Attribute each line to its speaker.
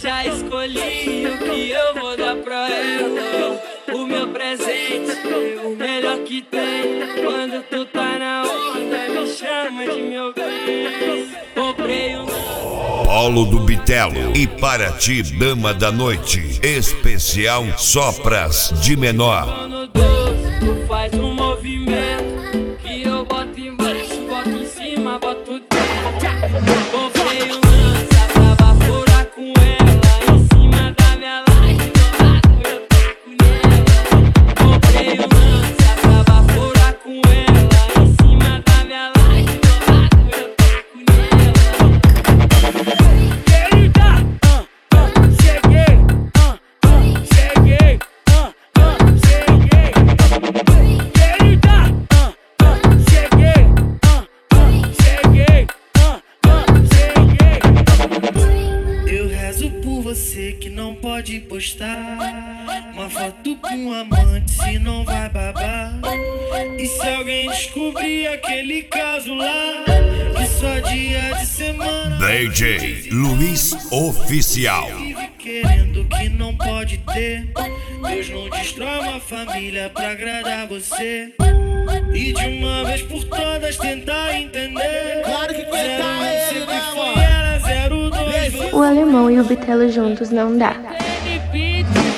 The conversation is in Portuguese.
Speaker 1: Já escolhi o que eu vou dar pra ela. O meu presente, o melhor que tem. Quando tu tá na onda, me chama de meu bem. Comprei um
Speaker 2: Paulo do Bitelo e para ti, dama da noite, especial só pras de menor.
Speaker 1: no doce, tu faz um movimento que eu boto embaixo, boto em cima, boto dentro. Comprei um lança pra baforar com ela em cima da minha laje, do lado eu taco nela. Comprei um lança pra baforar com ela em cima da minha laje, do lado eu taco nela. Querida, cheguei, cheguei, cheguei. Querida, cheguei, cheguei, cheguei.
Speaker 3: Eu rezo por você que não pode postar uma foto com um amante, se não vai babar. E se alguém descobrir aquele caso lá, que só dia de semana
Speaker 2: DJ Luiz Oficial.
Speaker 3: vive querendo que não pode ter. Deus não destrói uma família pra agradar você. E de uma vez por todas tentar entender.
Speaker 4: Claro que coitar
Speaker 3: 01
Speaker 4: ele,
Speaker 3: sempre
Speaker 4: né,
Speaker 3: foi
Speaker 4: amor?
Speaker 3: ela, 02
Speaker 5: O Alemão e o Bitelo juntos não dá.
Speaker 1: Ele pediu